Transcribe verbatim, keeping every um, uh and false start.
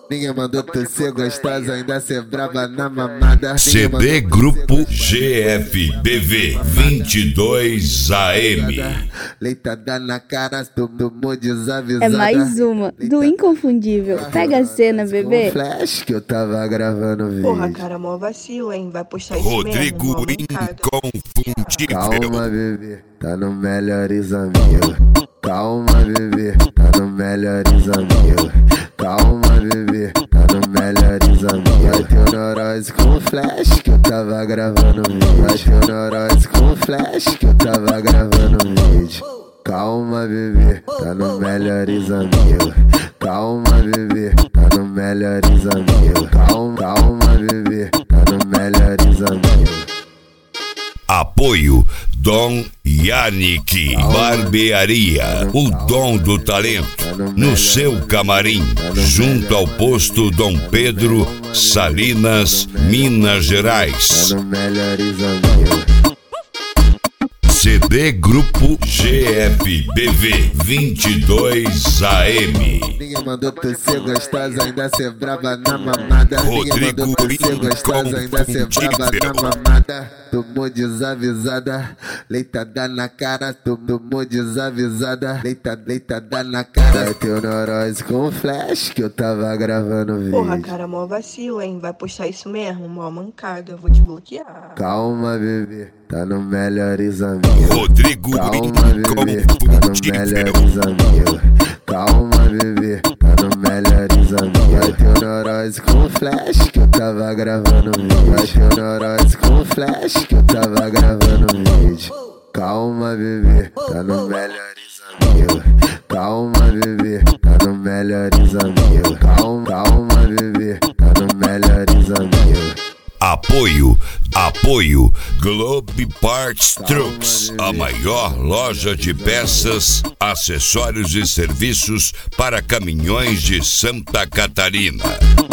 Ninguém mandou tu ser gostosa, ainda ser braba na mamada. C D Grupo G F B V vinte e dois A M. Leitada na cara, tu tomou desavisada. É mais uma, do Inconfundível. Pega a cena, bebê. Flash que eu tava gravando vídeo. Porra, cara, mó vacilo, hein? Vai puxar isso Rodrigo mesmo, mó mancada. Inconfundível. Calma, bebê, tá no Melhores Amigos. Calma, bebê, tá no Melhores Amigos. Calma, bebê, tá no Melhores Amigos. Vai ter neurose com flash que eu tava gravando vídeo. Vai ter neurose com flash que eu tava gravando vídeo. Calma, bebê, tá no Melhores Amigos. Calma, bebê, tá no Melhores Amigos. Calma, calma, bebê, tá no Melhores Amigos. Apoio Dom Yannick Barbearia, o dom do talento, no seu camarim, junto ao posto Dom Pedro, Salinas, Minas Gerais. C D Grupo G F B V vinte e dois A M. Ninguém mandou tu ser gostosa, ainda ser braba na mamada. Ninguém mandou tu ser gostosa, ainda ser braba na mamada. Tomou desavisada, leitada na cara. Tomou desavisada, leitada, leitada na cara. Vai ter neurose com flash que eu tava gravando vídeo. Porra, cara, mó vacilo, hein? Vai puxar isso mesmo, mó mancada. Eu vou te bloquear. Calma, bebê, tá no Melhores Amigos. Rodrigo Calma, bebê, tá no Melhores Amigos. Calma, bebê, tá no Melhores Amigos. Vai ter neurose com flash que eu tava gravando vídeo. Vai ter neurose com flash que eu tava gravando vídeo. Calma, bebê, tá no Melhores Amigos. Calma, bebê, tá no Melhores Amigos. Calma, calma, bebê, tá no Melhores Amigos. Apoio, apoio Globe Parts Trucks, a maior loja de peças, acessórios e serviços para caminhões de Santa Catarina.